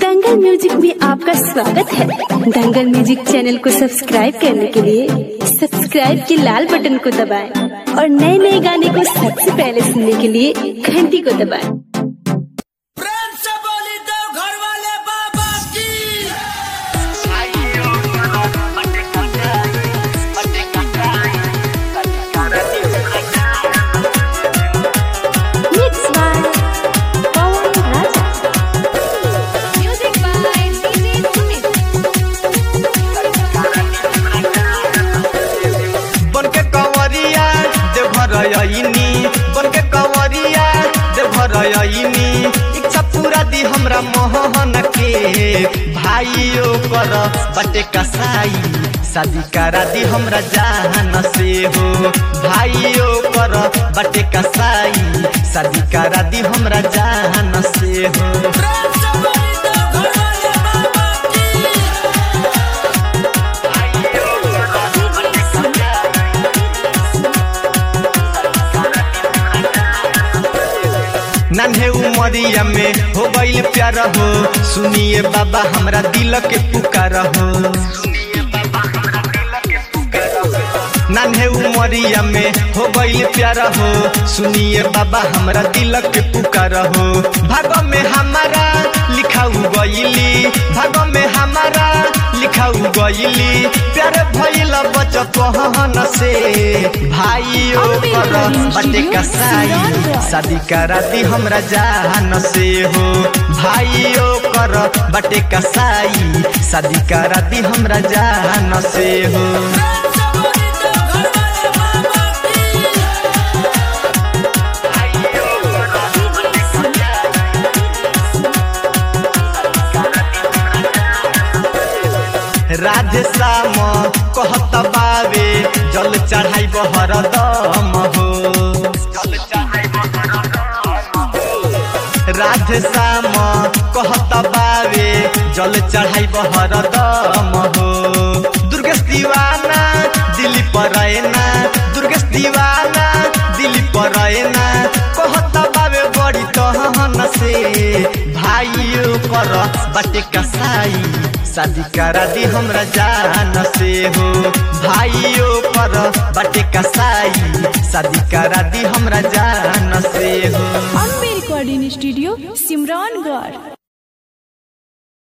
दंगल music में आपका स्वागत है। दंगल म्यूजिक चैनल को सब्सक्राइब करने के लिए सब्सक्राइब के लाल बटन को दबाएं और नए नए गाने को सबसे पहले सुनने के लिए घंटी को दबाएं। बनके कंवरिया देवरयनी इच्छा पूरा दी हमरा मोहन के भाइयों कर बटे कसाई शादी करा दी हमरा जान से हो। भाइयों कर बटे कसाई शादी करा दी हमरा जान से हो। नन्हे उमरिया में हो गईल प्यार हो, सुनिए बाबा हमरा दिल के पुकार हो। नन्हे उमरिया में हो गईल प्यार हो, सुनिए बाबा हमरा दिल के पुकार हो। भागो में हमारा लिखाऊ गईली, भागो में हमारा लिखाऊ गईली, प्यार भइल बचपन से। भाइयों कर बटे कसाई शादी करा दी हमरा जान से हो। भाइयों कर बटे कसाई शादी करा दी हमरा जान से हो। राधे श्याम कहत बावे जल चढ़ाई बहर दम हो। राधे श्याम कहत बावे जल चढ़ाई बहर दम हो। दुर्गेश दीवाना दिल्ली पर रहना, दुर्गेश दीवाना दिल्ली पर रहना कहत बावे बड़ी तहन से। भाइयों कर बटे कसाई शादी करा दी हमरा जान से हो। भाइयों पर बटे कसाई शादी करा दी हमरा जान से हो। Ambe recording studio सिमरानगढ़।